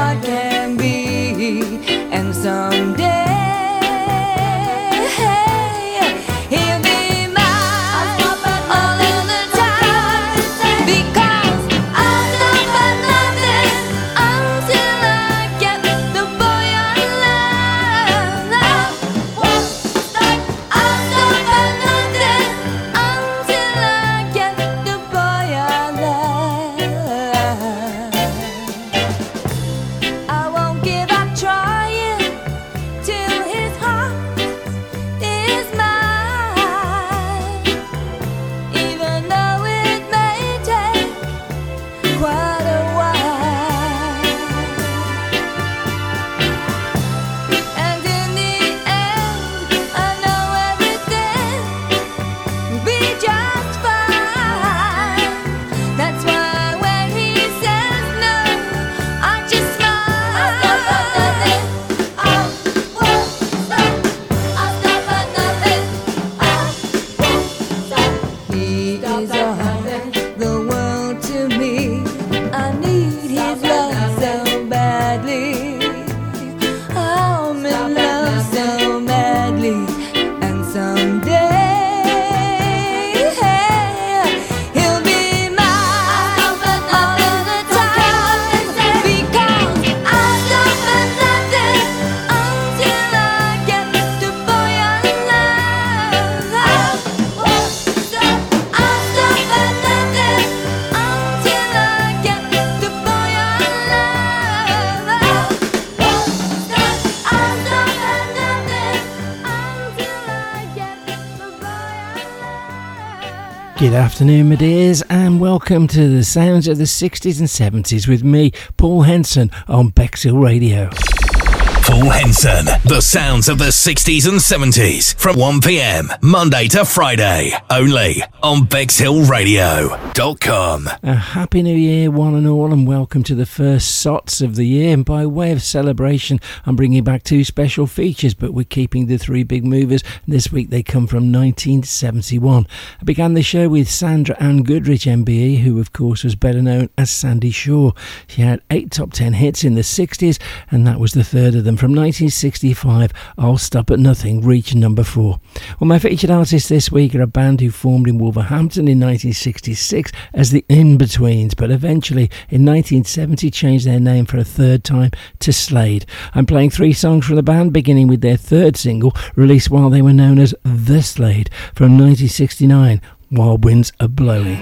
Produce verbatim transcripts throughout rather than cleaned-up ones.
heart can be, and someday he'll be mine all of the time, because I'll stop at nothing until I get the boy I love. I won't stop, I'll stop at nothing until I get the boy I love. I won't give up trying till his heart is mine, even though it may take quite a while. And in the end, I know everything will be just fine. That's why when he says no, I just smile. I'll stop at nothing. I won't stop. I'll stop at nothing. I won't stop. He is all the world to me. I need his love so badly. I'm in love so madly, and someday he'll be mine all of the time, because I'll stop at nothing until I get the boy I love. I won't stop, I'll stop at nothing until I get the boy I love. I won't stop, I'll stop at nothing until I get the boy I love. Good afternoon, my dears, and welcome to the sounds of the sixties and seventies with me, Paul Henson, on Bexhill Radio. Paul Henson, the sounds of the sixties and seventies, from one p.m, Monday to Friday, only on Bexhill Radio dot com. A happy new year, one and all, and welcome to the first S O Ts of the year. And by way of celebration, I'm bringing back two special features, but we're keeping the three big movers. This week they come from nineteen seventy-one. I began the show with Sandra Ann Goodrich, M B E, who of course was better known as Sandy Shaw. She had eight top ten hits in the sixties, and that was the third of them. From nineteen sixty-five, I'll Stop at Nothing reached number four. Well, my featured artists this week are a band who formed in Wolverhampton in nineteen sixty-six as the In-Betweens, but eventually in nineteen seventy changed their name for a third time to Slade. I'm playing three songs from the band, beginning with their third single, released while they were known as The Slade, from nineteen sixty-nine, Wild Winds Are Blowing.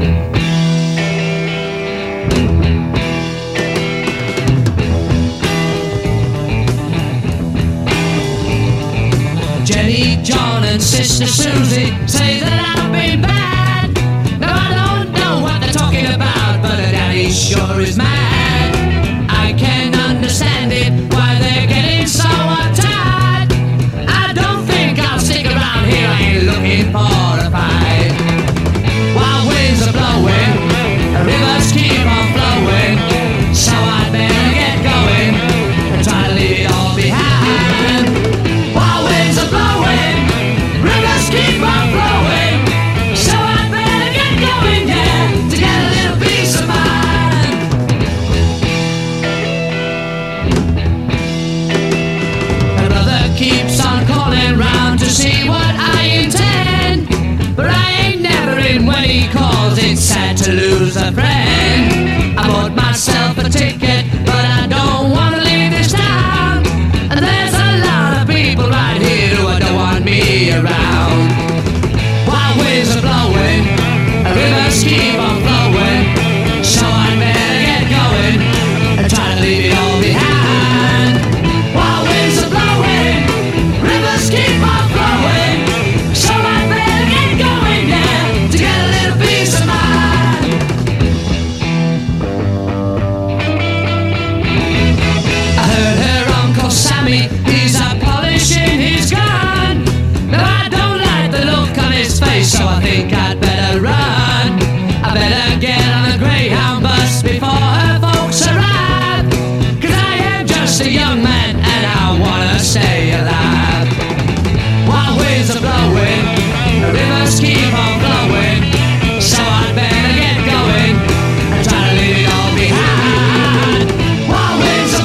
Jenny, John and Sister Susie say that I've been bad. Now I don't know what they're talking about, but her daddy sure is mad. I can understand it, why they're getting so uptight. I don't think I'll stick around here, I ain't looking for a fight. Wild winds are blowing, rivers keep on flowing, so I'd better get going and try to leave it all behind. Wild winds are blowing, rivers keep on flowing, so I'd better get going, yeah, to get a little peace of mind. My brother keeps on calling round to see what I intend, but I ain't never in when he calls. It's sad to lose a friend. I bought myself a ticket, but I don't want to leave this town, and there's a lot of people right here who don't want me around. Wild winds are blowing, rivers keep on flowing, so I better get going and try to leave it all behind. Wild winds are blowing, rivers keep on flowing, so I better get going, yeah, to get a little peace of mind. I heard her Uncle Sammy, he's a polishing his gun. Now I don't like the look on his face, so I think I'd better run. I better get on a Greyhound bus before her folks arrive, 'cause I am just a young man and I wanna stay alive. Wild winds are blowing, the rivers keep on flowing, so I'd better get going and try to leave it all behind. Wild winds are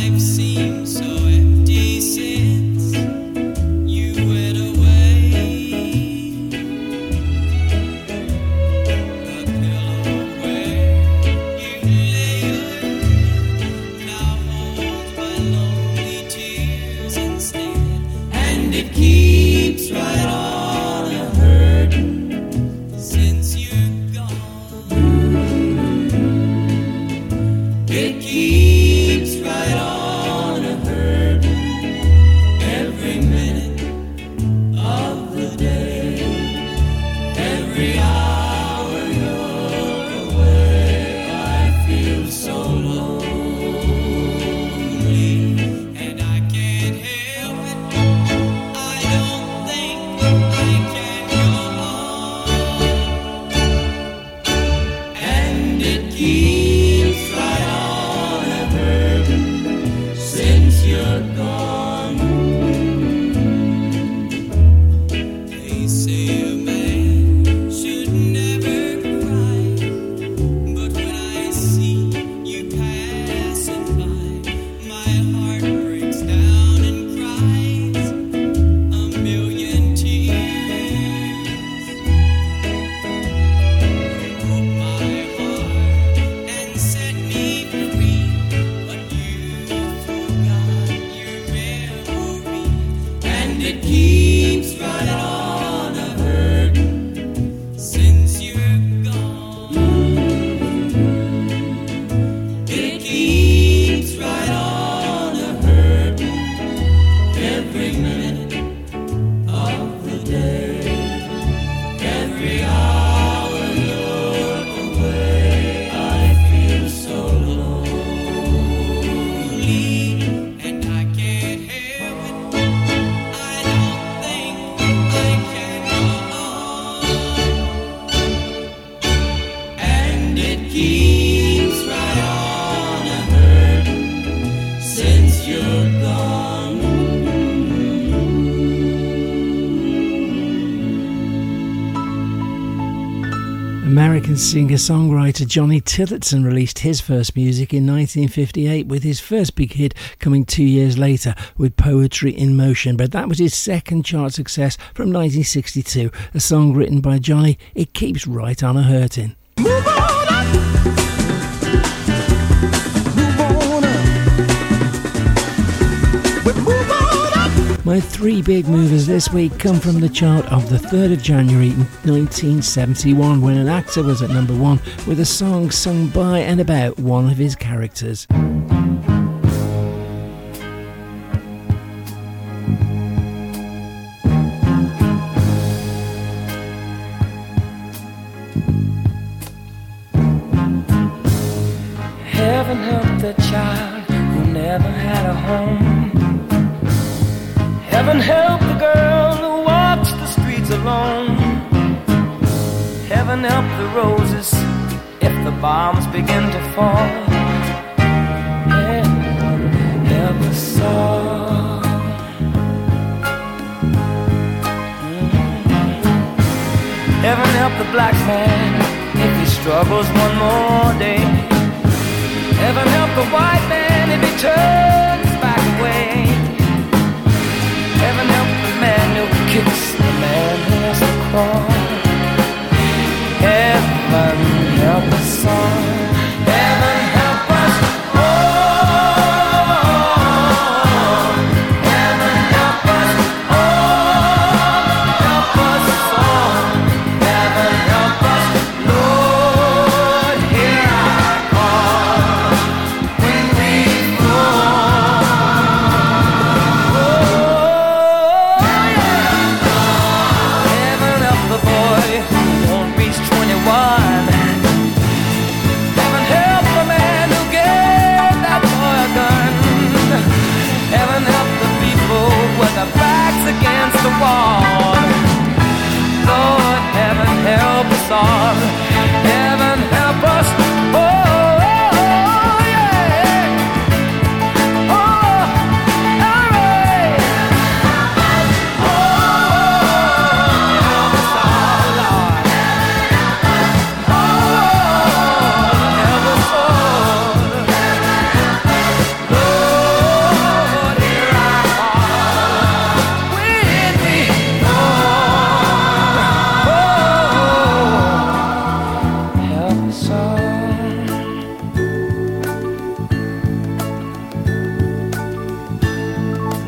American singer-songwriter Johnny Tillotson released his first music in nineteen fifty-eight, with his first big hit coming two years later with Poetry in Motion. But that was his second chart success from nineteen sixty-two, a song written by Johnny. It keeps right on a hurtin'. Move on up. Move on up. Well, move on up. My three big movers this week come from the chart of the third of January nineteen seventy-one, when an actor was at number one with a song sung by and about one of his characters. Heaven help the child who never had a home. Heaven help the girl who walks the streets alone. Heaven help the roses if the bombs begin to fall. Heaven help us all. Mm-hmm. Heaven help the black man if he struggles one more day. Heaven help the white man if he turns back away. Heaven help the man who kicks the man who has to crawl. Heaven help us all. Heaven help us all. Heaven help us all. Help us all. Heaven help us, Lord, hear our call when we fall.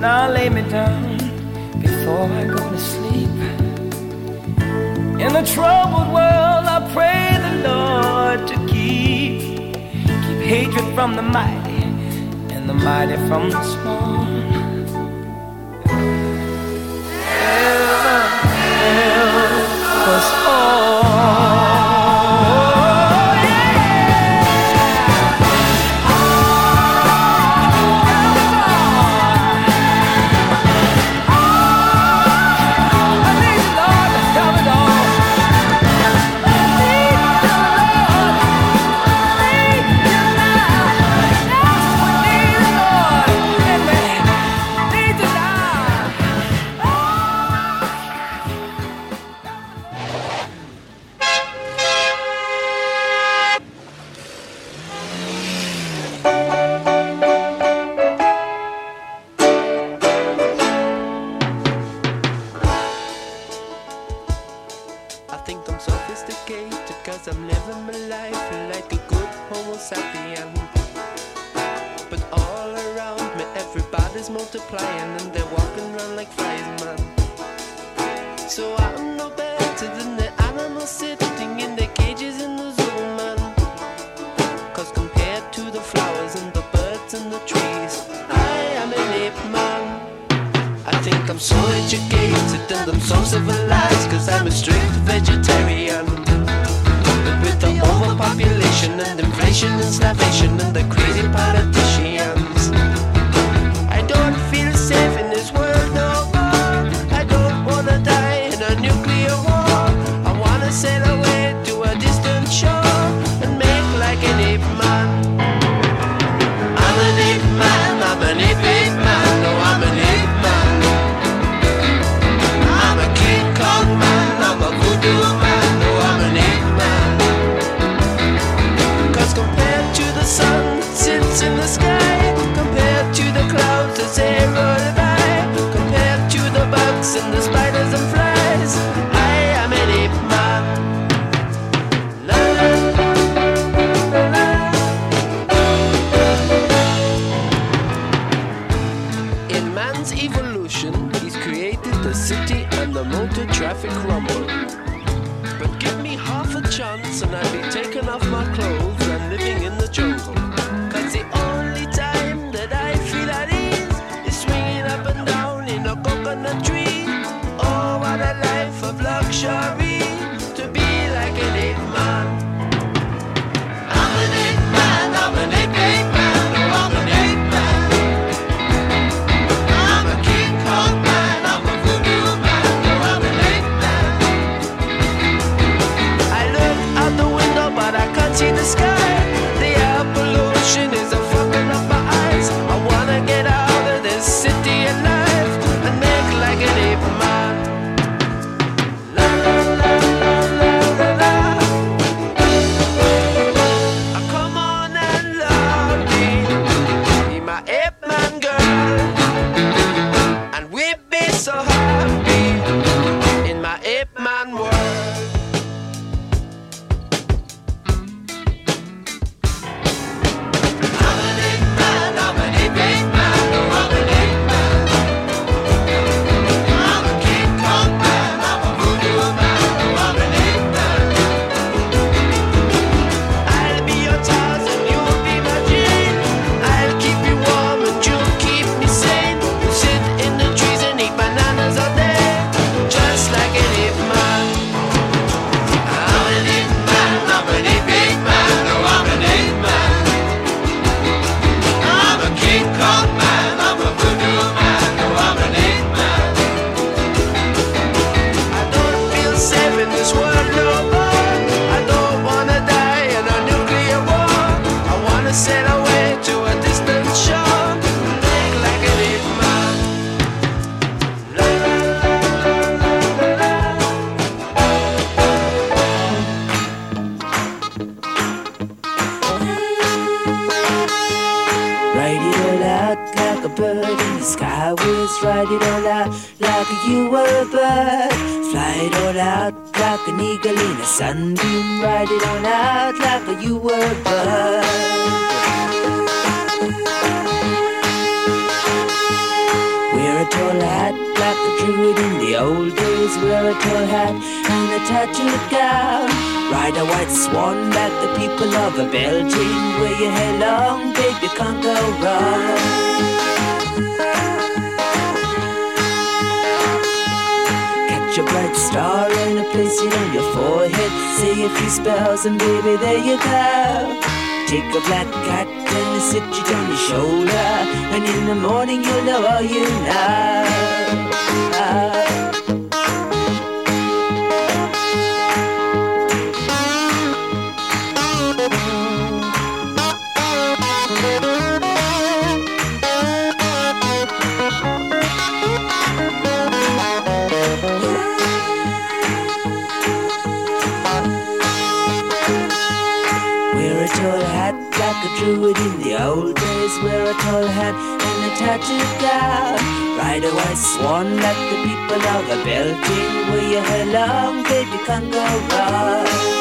Now lay me down before I go to sleep. In a troubled world, I pray the Lord to keep keep hatred from the mighty and the mighty from the small. Heaven help us all. Ride it all out like you were a bird. Fly it all out like an eagle in a sunbeam. Ride it all out like you were a bird. old days, wear a tall hat and a tattooed gown. Ride a white swan like the people of a Belgium. Wear your hair long, babe, you can't go wrong. Catch a bright star and place it on your forehead. Say a few spells and baby, there you go. Take a black cat and sit it on your shoulder, and in the morning you'll know all you know. Ah. Druid in the old days, wear a tall hat and a tattooed gown. Ride a white swan like the people of a Belgium. Wear your hair long, baby, you can't go wrong.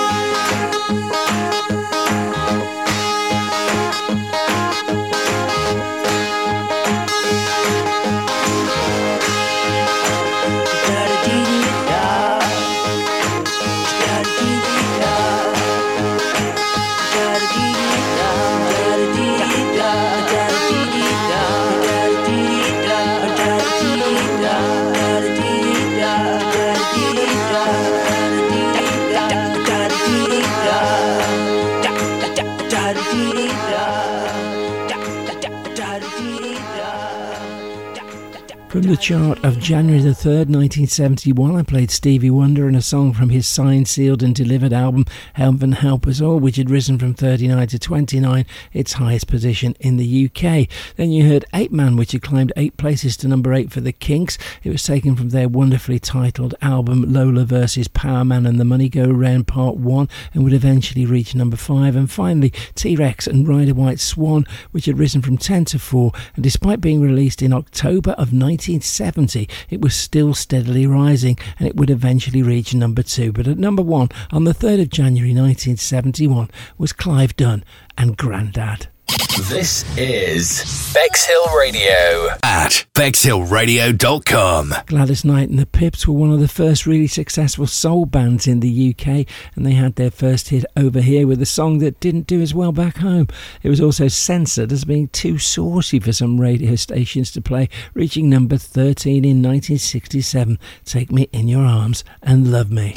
From the chart of January the third, nineteen seventy-one, I played Stevie Wonder and a song from his signed, sealed and delivered album Heaven Help Us All, which had risen from thirty-nine to twenty-nine, its highest position in the U K. Then you heard Eight Man, which had climbed eight places to number eight for the Kinks. It was taken from their wonderfully titled album Lola versus Power Man and the Money Go Round Part one, and would eventually reach number five. And finally, T-Rex and Ride a White Swan, which had risen from ten to four, and despite being released in October of nineteen seventy, it was still steadily rising, and it would eventually reach number two. But at number one on the third of January nineteen seventy-one was Clive Dunn and Grandad. This is Bexhill Radio at bexhill radio dot com. Gladys Knight and the Pips were one of the first really successful soul bands in the U K, and they had their first hit over here with a song that didn't do as well back home. It was also censored as being too saucy for some radio stations to play, reaching number thirteen in nineteen sixty-seven. Take Me in Your Arms and Love Me.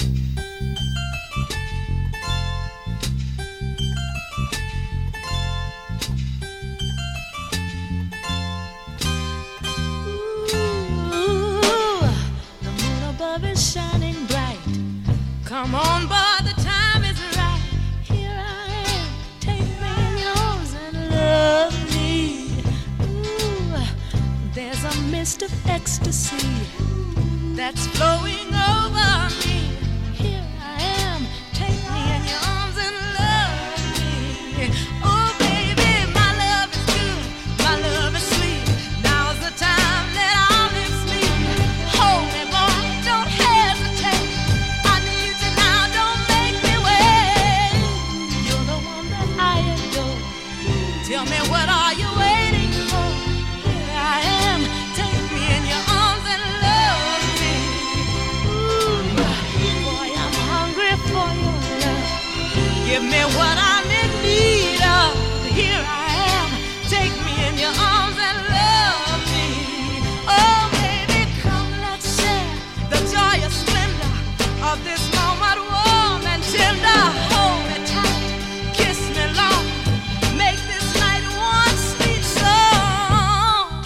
Shining bright. Come on, boy, the time is right. Here I am. Take me in your arms and love me. Ooh, there's a mist of ecstasy that's flowing over me. Here I am. Take me in your arms and love me. Oh, baby, my love is good. My love is sweet. Now's the time that I'll live sleep. Hold me, boy. Don't hesitate. I need you now. Don't make me wait. You're the one that I adore. Tell me, what are you waiting for? Here I am. Take me in your arms and love me. Ooh, boy, I'm hungry for your love. Give me what I'm in need of. Here I am. Take me in your arms and love me. Oh, baby, come, let's share the joyous splendor of this moment, warm and tender. Hold me tight, kiss me long, make this night one sweet song.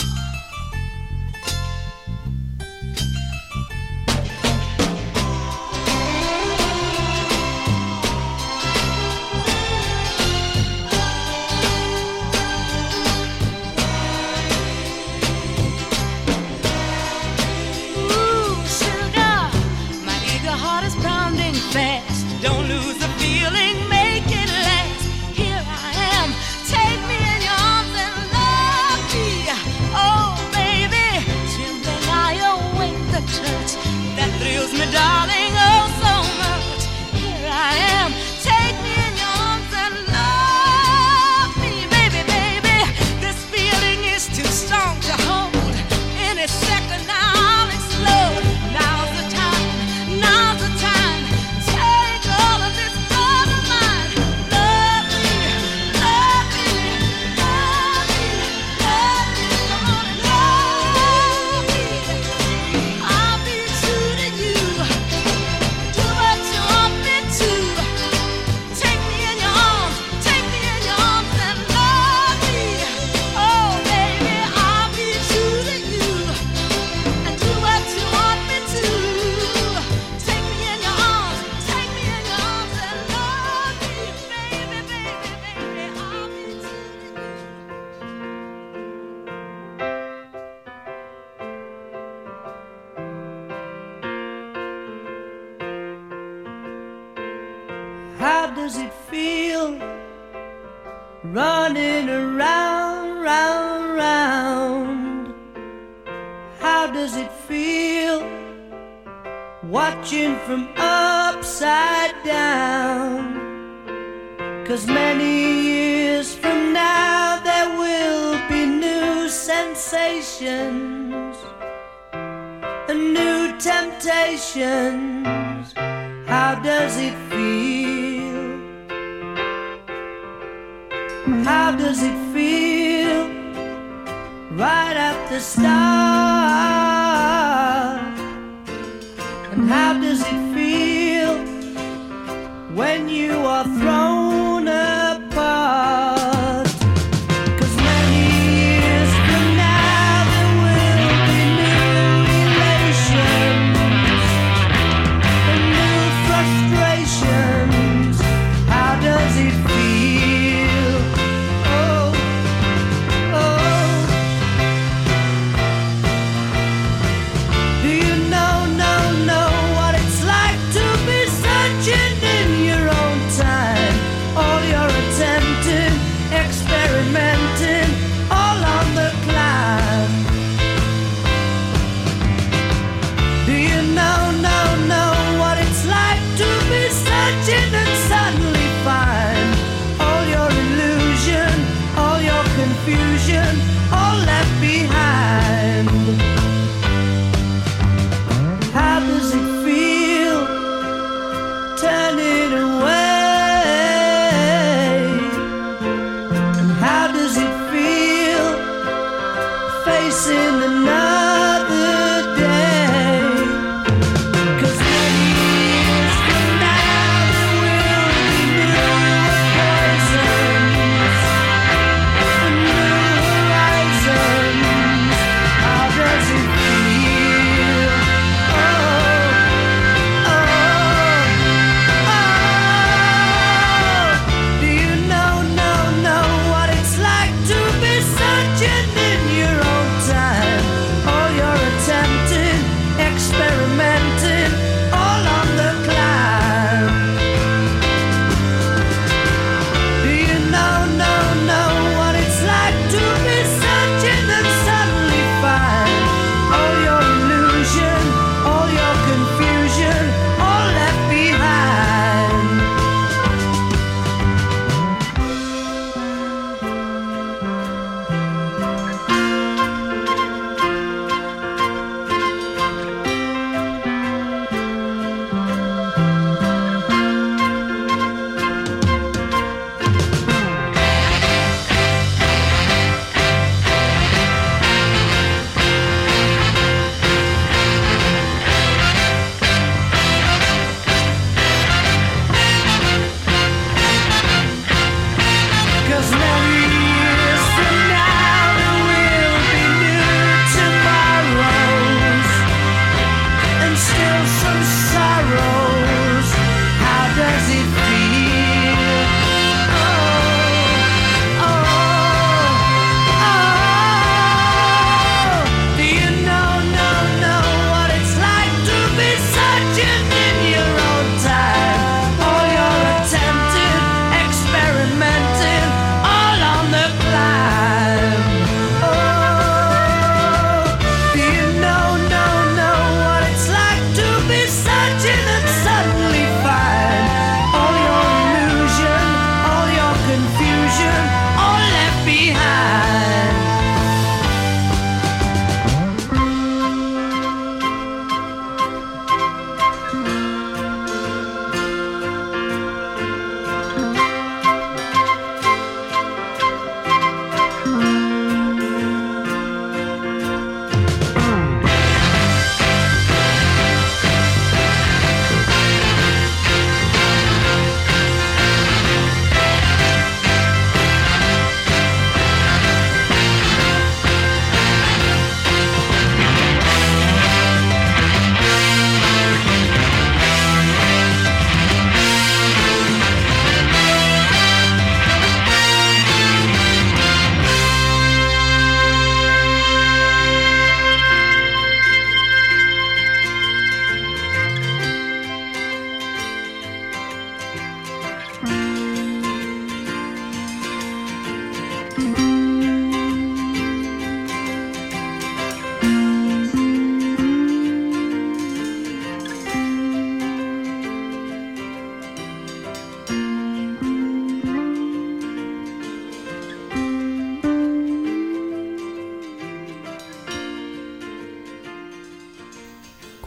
does it feel running around, round, round? How does it feel watching from upside down? 'Cause many years from now there will be new sensations and new temptations. How does it feel? How does it feel right at the start? And how does it feel when you are thrown apart? 'Cause many years from now there will be new relations and new frustrations. How does it feel? Oh, oh. Do you know, know, know what it's like to be searching in your own time? All you're attempting, experimenting, all on the climb. Do you know, know, know what it's like to be searching and suddenly find all your illusion, all your confusion, all left behind? How does it feel turning away? And how does it feel facing another day? 'Cause many years from now there will be new poisons and new horizons. How does it feel? Oh, oh, oh. Do you know, know, know what it's like to be searching in your own time?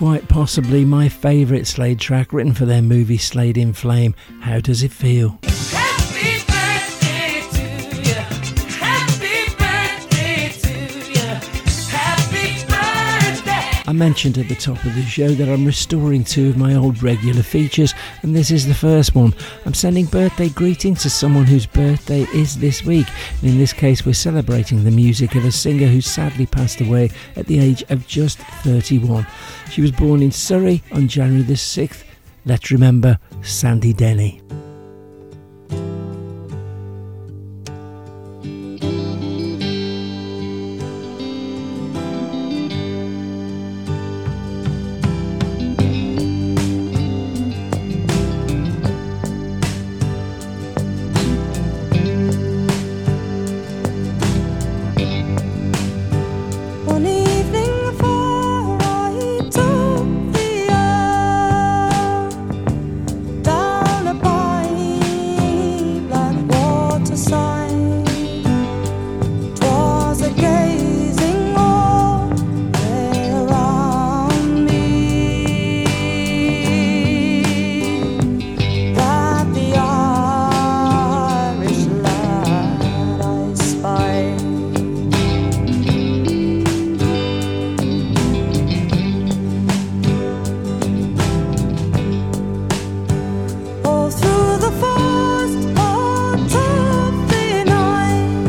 quite possibly my favourite Slade track, written for their movie Slade in Flame. How does it feel? Happy birthday to you. Happy birthday to you. Happy birthday. I mentioned at the top of the show that I'm restoring two of my old regular features, and this is the first one. I'm sending birthday greetings to someone whose birthday is this week. And in this case, we're celebrating the music of a singer who sadly passed away at the age of just thirty-one. She was born in Surrey on January the sixth. Let's remember Sandy Denny. One evening before I took the air, down a by black waterside, 'twas a gazing all day around me that the Irish lad I spied. All through the first part of the night,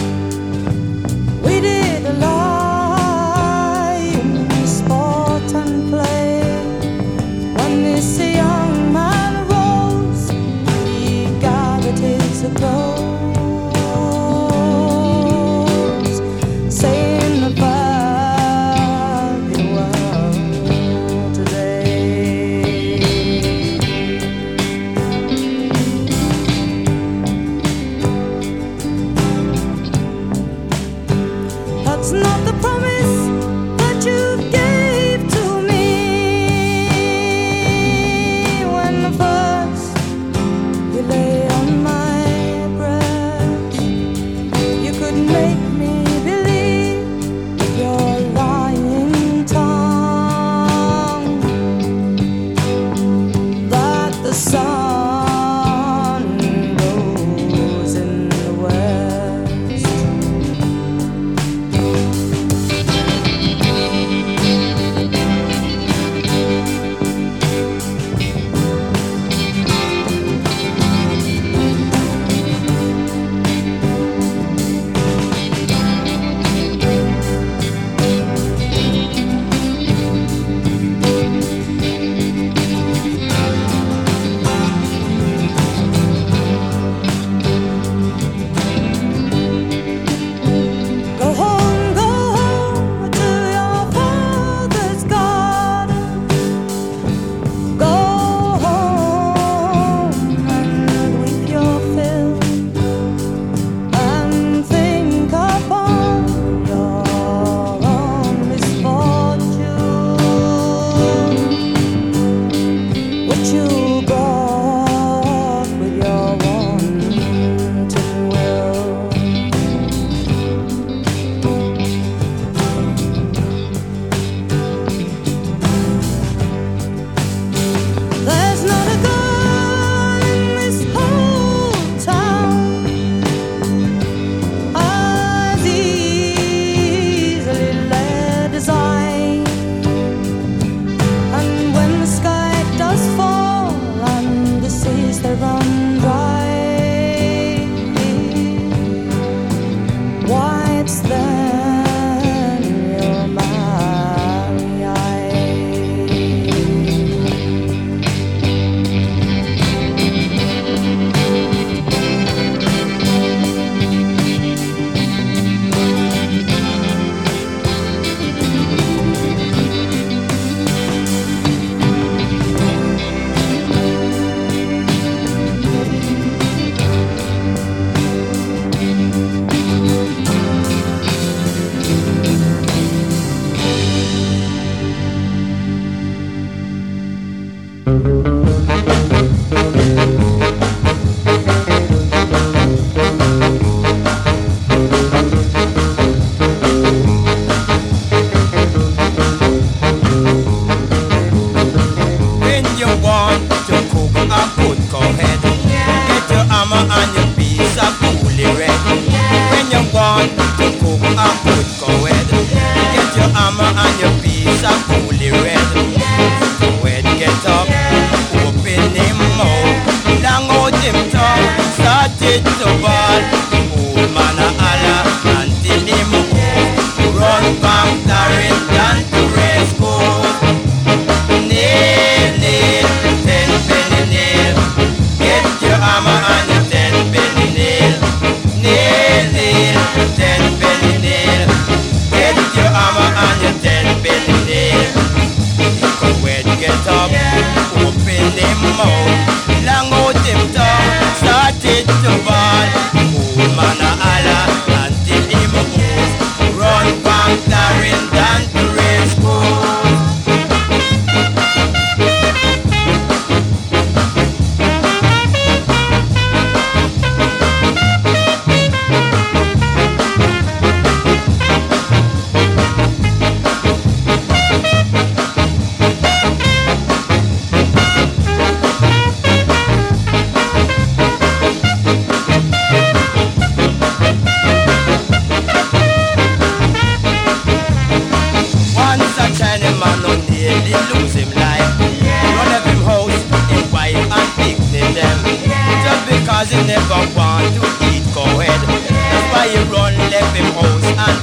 we did lie in sport and play. When this young man rose, he gathered his clothes, saying the farewell today. That's not the promise that you gave to me when first you lay on my breast. You could make me believe your lying tongue that the sun goes in the west.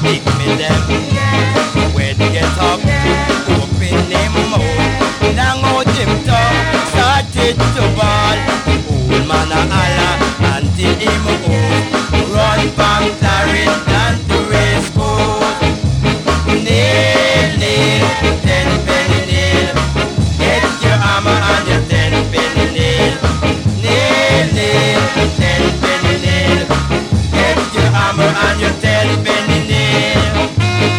pick me them. When they get up, open them mouth. Now out him tongue, started to ball. Old man a holler until him old. Run from Clarendon to race course. Nail, nail, ten penny nail. Get your hammer and your ten penny nail. Nail, nail, ten penny nail. Get your hammer and your ten penny nail.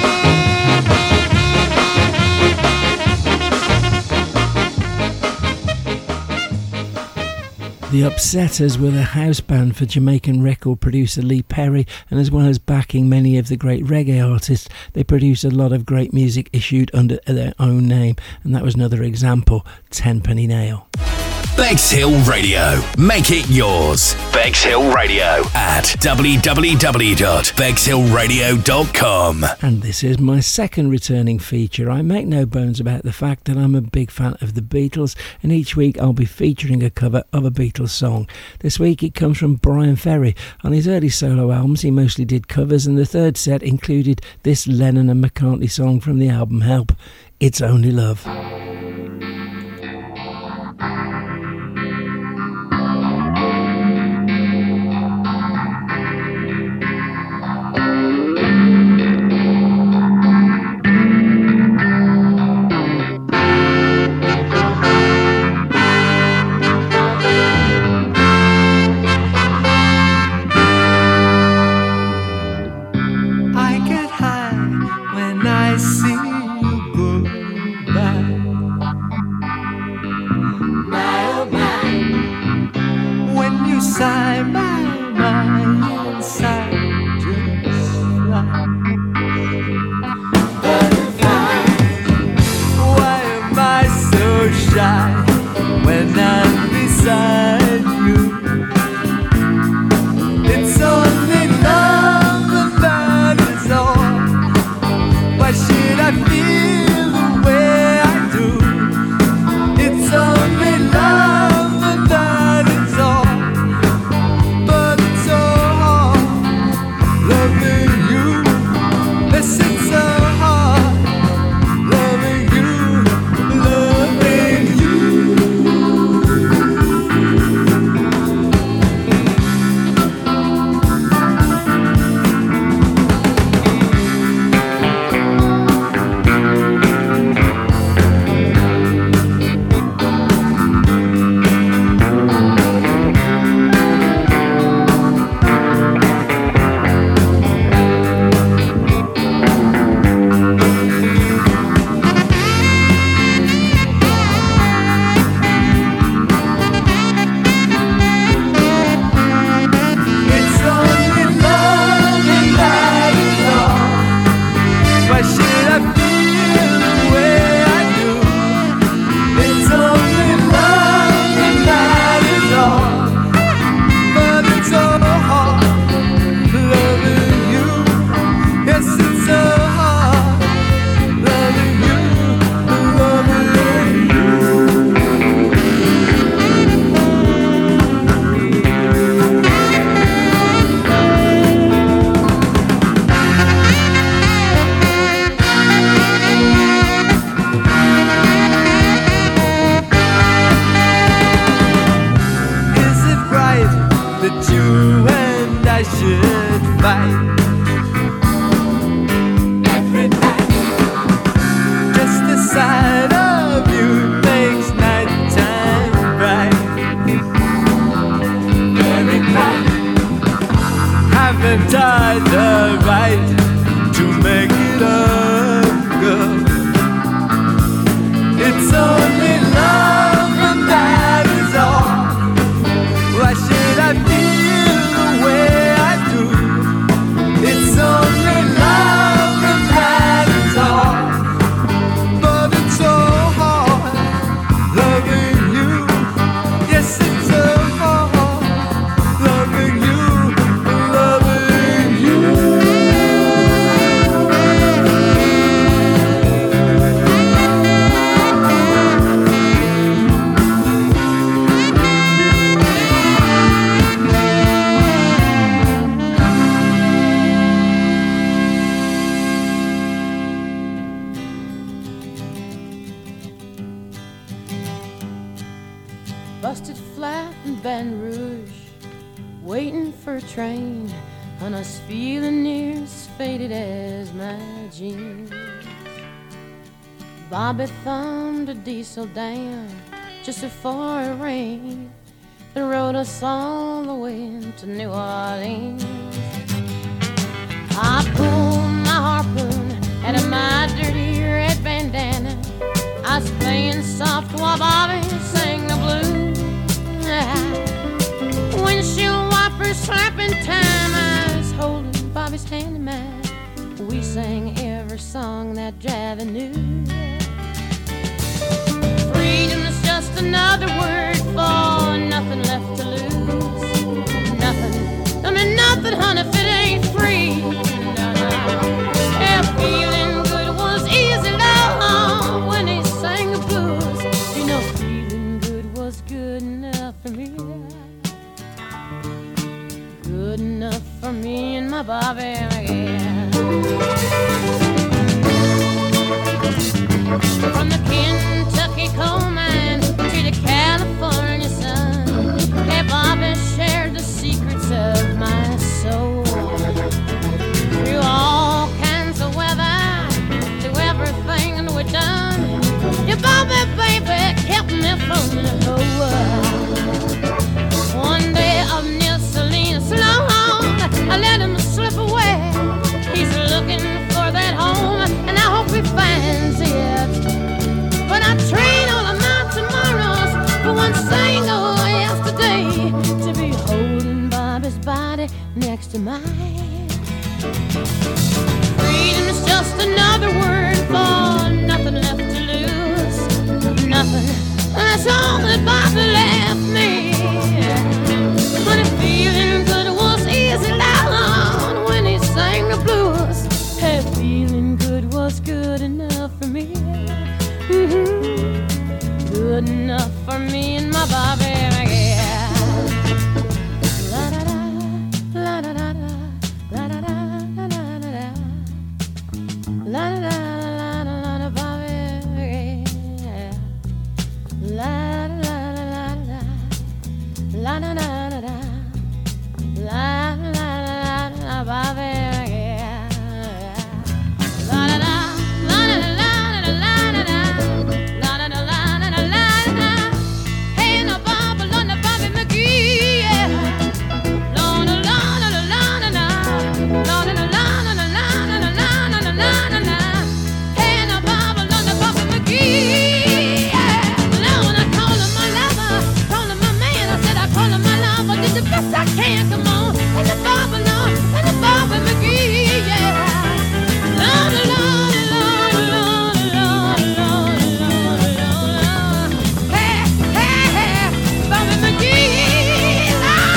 The Upsetters were the house band for Jamaican record producer Lee Perry, and as well as backing many of the great reggae artists, they produced a lot of great music issued under their own name, and that was another example, Tenpenny Nail. Bexhill Radio. Make it yours. Bexhill Radio at w w w dot bexhill radio dot com. And this is my second returning feature. I make no bones about the fact that I'm a big fan of the Beatles, and each week I'll be featuring a cover of a Beatles song. This week it comes from Brian Ferry. On his early solo albums he mostly did covers, and the third set included this Lennon and McCartney song from the album Help, It's Only Love. Loving you. busted flat in Baton Rouge, waiting for a train, and I was feeling near as faded as my jeans. Bobby thumbed a diesel down just before it rained and rode us all the way to New Orleans. I pulled my harpoon out of my dirty red bandana. I was playing soft while Bobby sang the blues. Windshield wipers slapping time, I was holding Bobby's hand in mine. We sang every song that Javi knew. Freedom is just another word for nothing left to lose. Nothing, I mean nothing, honey, if it ain't free. No, no. Yeah, feeling good was easy, love, when he sang the blues. You know, feeling good was good enough for me. Good enough for me and my Bobby, yeah. From the Kentucky coal mine to the California sun, hey, Bobby shared the secrets of my soul. Through all kinds of weather, through everything that we've done, your Bobby, baby, kept me from the whole world. One day up near Salinas, long, I let him slip away. He's looking for that home, and I hope he finds it. But I trade all of my tomorrows for one single yesterday, to be holding Bobby's body next to mine. Freedom is just another word for nothing left to lose. Nothing, that's all that Bobby left me. But if feeling good was easy down when he sang the blues, hey, feeling good was good enough for me. Mm-hmm. Good enough for me and my Bobby, yeah. La da da, la da da da, la da da, la da da da, la da da, la da la da, Bobby, yeah. La da la la la, la da da da, la la la la, Bobby, yeah. La da da, la da la la la la da. I can't, come on, and the Bobby Lord, and the Bobby McGee, yeah. Lord, Lord, Lord, Lord, Lord, Lord, Lord, Lord, Lord. Hey, hey, hey, Bobby McGee,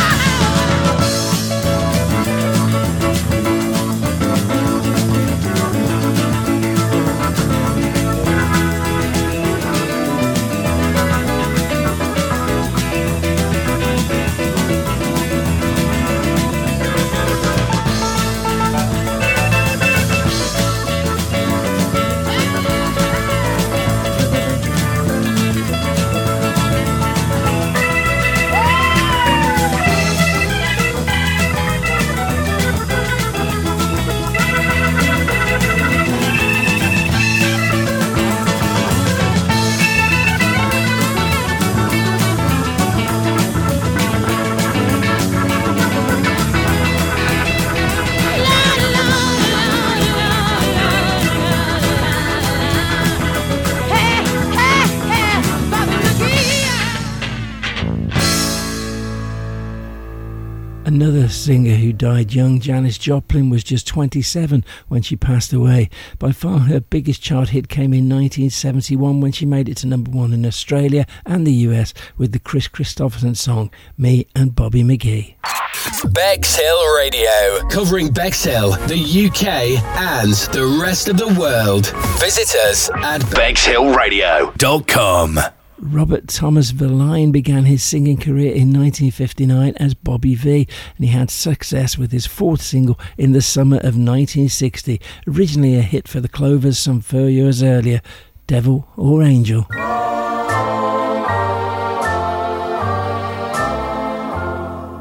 Another singer who died young, Janis Joplin, was just twenty-seven when she passed away. By far her biggest chart hit came in nineteen seventy-one when she made it to number one in Australia and the U S with the Chris Christopherson song Me and Bobby McGee. Bexhill Radio, covering Bexhill, the U K and the rest of the world. Visit us at bexhill radio dot com. Robert Thomas Verlaine began his singing career in nineteen fifty-nine as Bobby V, and he had success with his fourth single in the summer of nineteen sixty, originally a hit for the Clovers some four years earlier, Devil or Angel.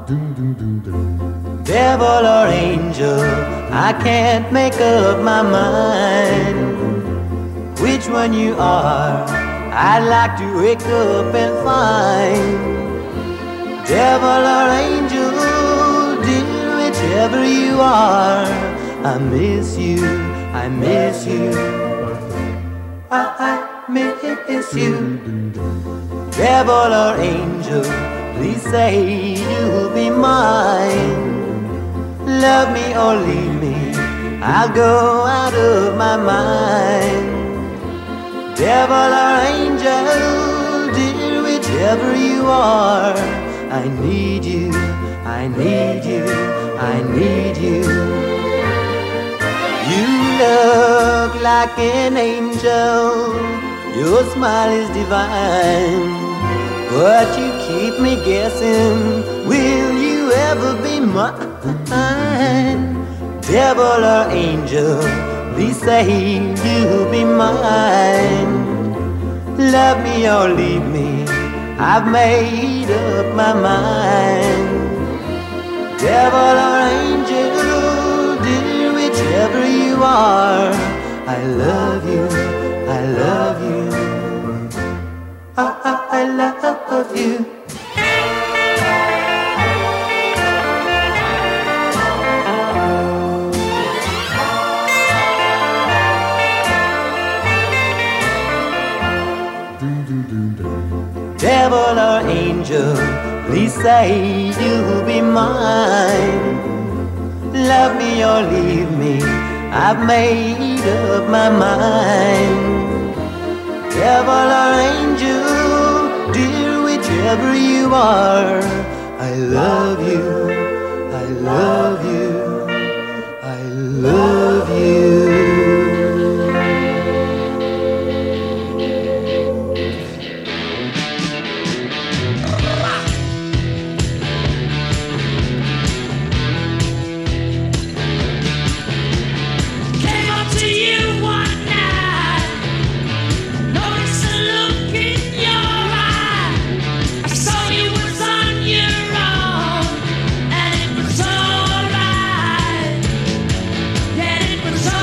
Devil or angel, I can't make up my mind which one you are. I'd like to wake up and find. Devil or angel, dear, whichever you are, I miss you, I miss you, I, I miss you. Devil or angel, please say you'll be mine. Love me or leave me, I'll go out of my mind. Devil or angel, dear, whichever you are, I need you, I need you, I need you. You look like an angel, your smile is divine, but you keep me guessing, will you ever be mine? Devil or angel, please say you'll be mine. Love me or leave me, I've made up my mind. Devil or angel, dear, whichever you are, I love you, I love you, I, I, I love you. Devil or angel, please say you'll be mine. Love me or leave me, I've made up my mind. Devil or angel, dear, whichever you are, I love you, I love you, I love you. It was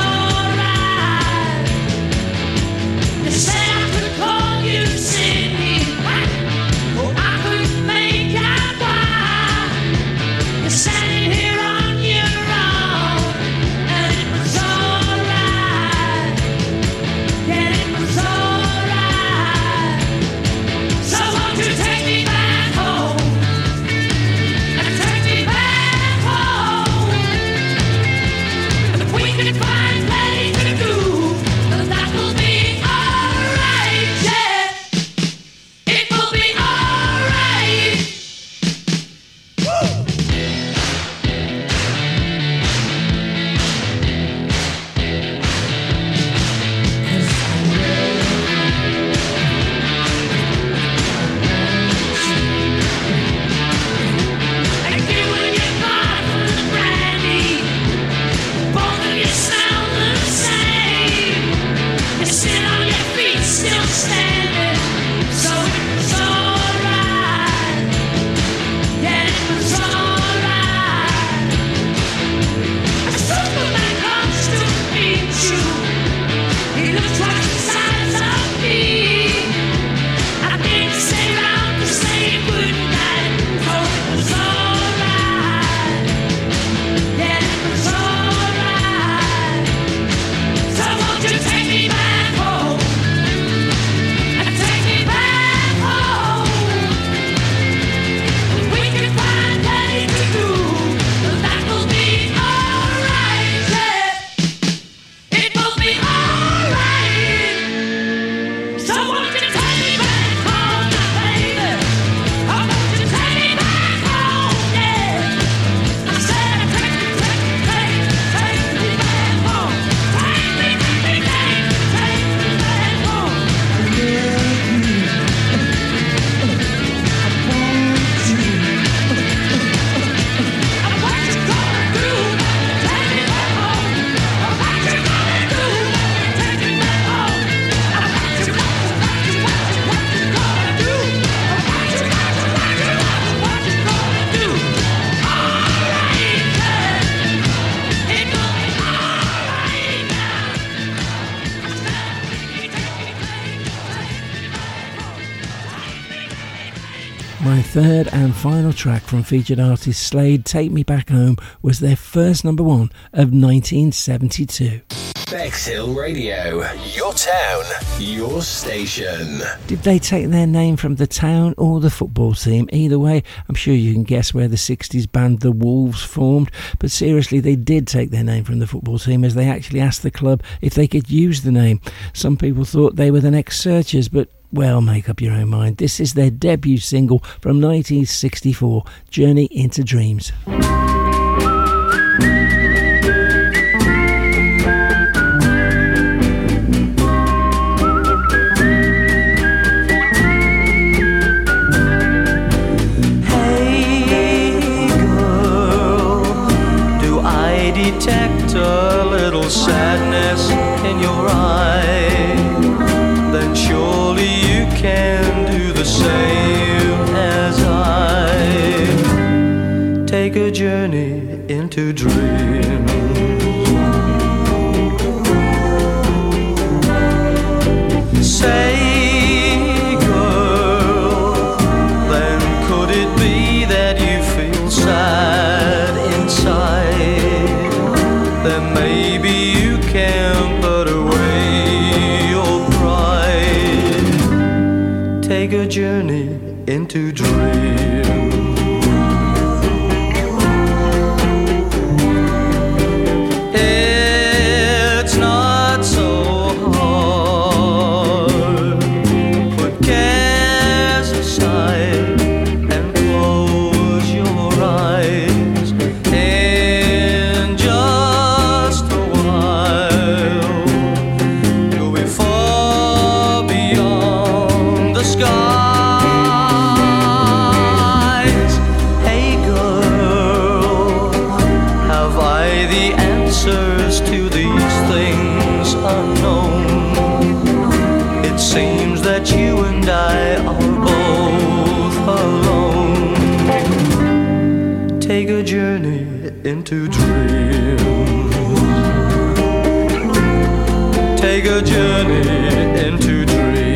My third and final track from featured artist Slade, Take Me Back Home, was their first number one of nineteen seventy-two. Bexhill Radio, your town, your station. Did they take their name from the town or the football team? Either way, I'm sure you can guess where the sixties band The Wolves formed, but seriously, they did take their name from the football team, as they actually asked the club if they could use the name. Some people thought they were the next Searchers, but well, make up your own mind. This is their debut single from nineteen sixty-four, Journey into Dreams. Detect a little sadness in your eye, then surely you can do the same as I. Take a journey into dreams. Say, girl, then could it be that you feel sad inside? Then maybe you can put away your pride. Take a journey into dreams. It's not so hard. Put cares aside and close your eyes, and just a while you'll be far beyond the skies. Hey girl, have I the answers to these things unknown? It seems that you and I are both alone. Take a journey into dreams. Take a journey into dreams.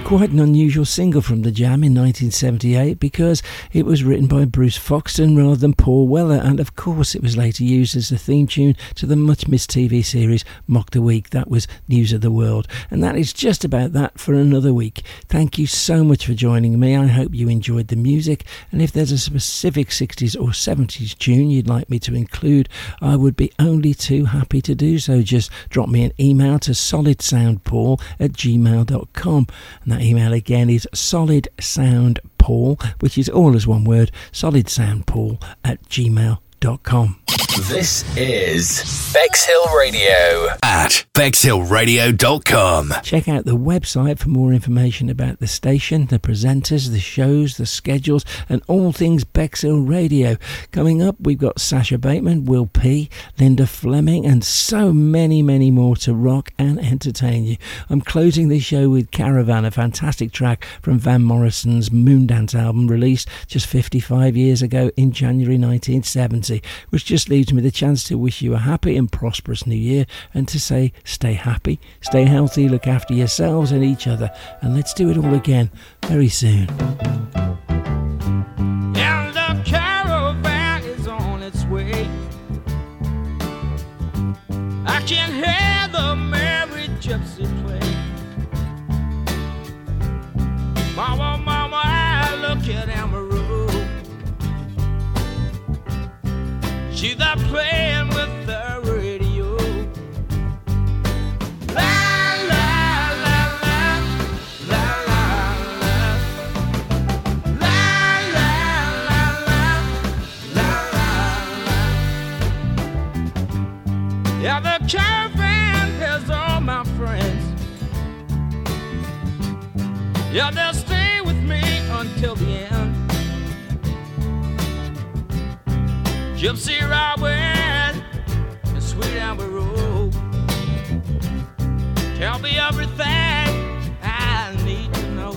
Quite an unusual single from The Jam in nineteen seventy-eight because it was written by Bruce Foxton rather than Paul Weller, and of course it was later used as the theme tune to the much missed T V series Mock the Week. That was News of the World, and that is just about that for another week. Thank you so much for joining me. I hope you enjoyed the music, and if there's a specific sixties or seventies tune you'd like me to include, I would be only too happy to do so. Just drop me an email to solidsoundpaul at gmail dot com, and that email again is solidsoundpaul, which is all as one word, solidsoundpaul at gmail dot com. This is Bexhill Radio at bexhill radio dot com. Check out the website for more information about the station, the presenters, the shows, the schedules, and all things Bexhill Radio. Coming up, we've got Sasha Bateman, Will P, Linda Fleming, and so many, many more to rock and entertain you. I'm closing the show with Caravan, a fantastic track from Van Morrison's Moondance album, released just fifty-five years ago in January nineteen seventy, which just leaves me the chance to wish you a happy and prosperous new year, and to say stay happy, stay healthy, look after yourselves and each other, and let's do it all again very soon. And the caravan is on its way. I can hear the merry gypsy play. Mama, mama, I look at Amarillo. She's there playing with the radio. La la la la, la la la, la la la la, la la la. Yeah, the caravan has all my friends. Yeah, they'll stay with me until the end. Gypsy Robin and Sweet Amber Road, tell me everything I need to know.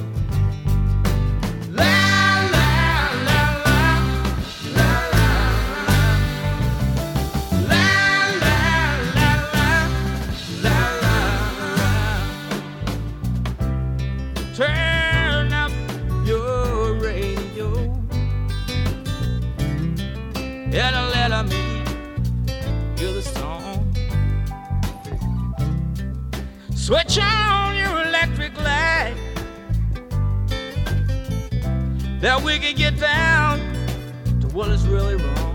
La la la la, la la la, la la la, la la la. Turn up your radio. Yeah, let me hear the song. Switch on your electric light, that we can get down to what is really wrong.